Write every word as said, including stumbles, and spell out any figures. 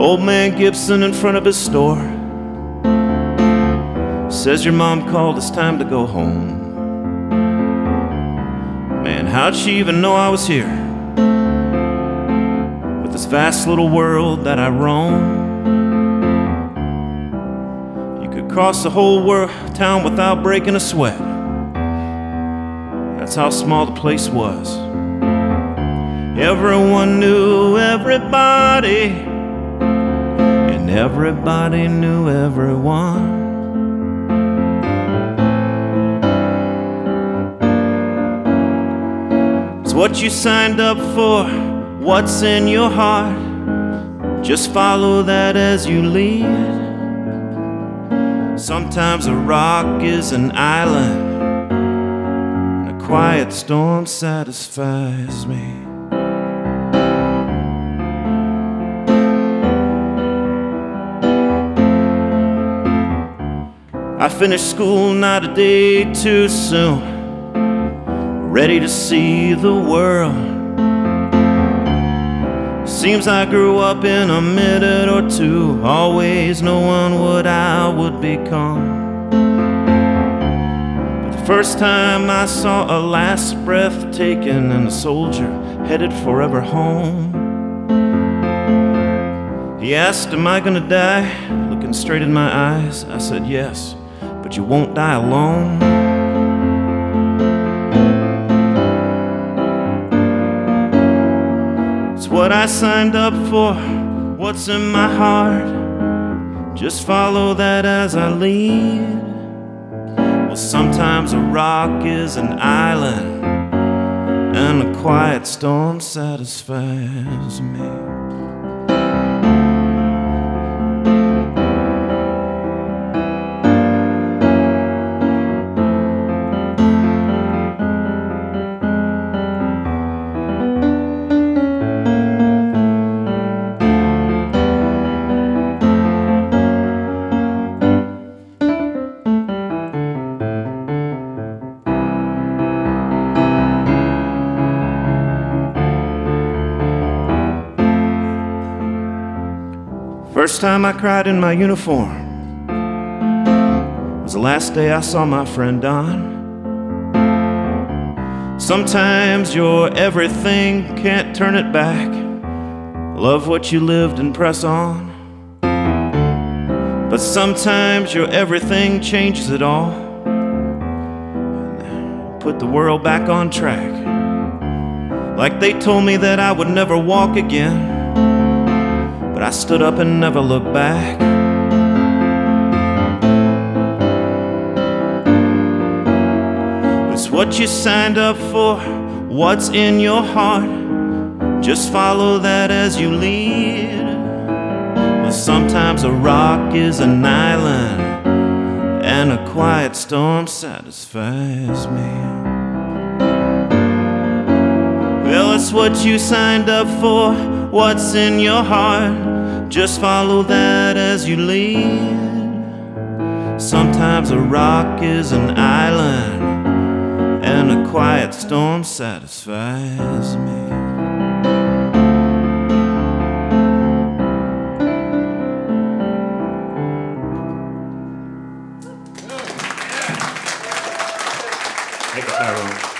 Old man Gibson in front of his store says your mom called, it's time to go home. Man, how'd she even know I was here with this vast little world that I roam? You could cross the whole world, town without breaking a sweat. That's how small the place was. Everyone knew everybody, and everybody knew everyone. It's what you signed up for, what's in your heart. Just follow that as you lead. Sometimes a rock is an island, and a quiet storm satisfies me. I finished school not a day too soon, ready to see the world. Seems I grew up in a minute or two, always knowing what I would become. But the first time I saw a last breath taken and a soldier headed forever home, he asked, am I gonna die? Looking straight in my eyes, I said yes, but you won't die alone. It's what I signed up for, what's in my heart. Just follow that as I lead. Well, sometimes a rock is an island, and a quiet storm satisfies me. First time I cried in my uniform was the last day I saw my friend Don. Sometimes your everything can't turn it back. Love what you lived and press on. But sometimes your everything changes it all and put the world back on track. Like they told me that I would never walk again, but I stood up and never looked back. It's what you signed up for, what's in your heart. Just follow that as you lead. Well, sometimes a rock is an island, and a quiet storm satisfies me. Well, it's what you signed up for, what's in your heart. Just follow that as you lead. Sometimes a rock is an island, and a quiet storm satisfies me. Thank you, Tyrone.